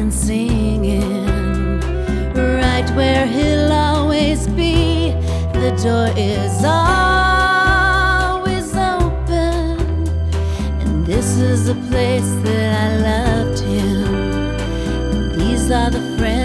and singing, right where he'll always be. The door is always open, and this is the place that I loved him. And these are the friends